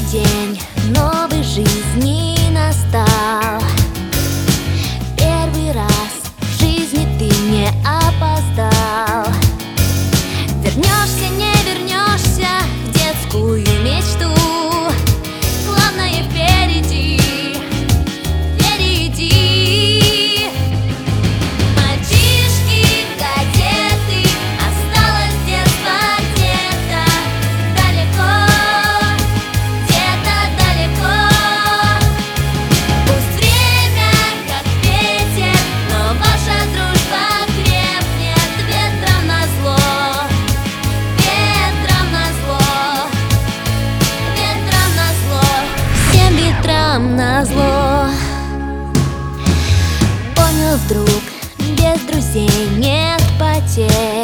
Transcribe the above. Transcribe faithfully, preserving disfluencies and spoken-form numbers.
день новой жизни настал. Первый раз в жизни ты не опоздал. Вернешься, не вернешься в детскую мечту. Главное впереди, впереди. Мальчишки, кадеты, осталось детство где-то далеко, где-то далеко. Пусть время как ветер, но ваша дружба крепнет ветром назло, ветром назло, ветром назло, всем ветрам назло. Понял вдруг, без друзей нет потерь.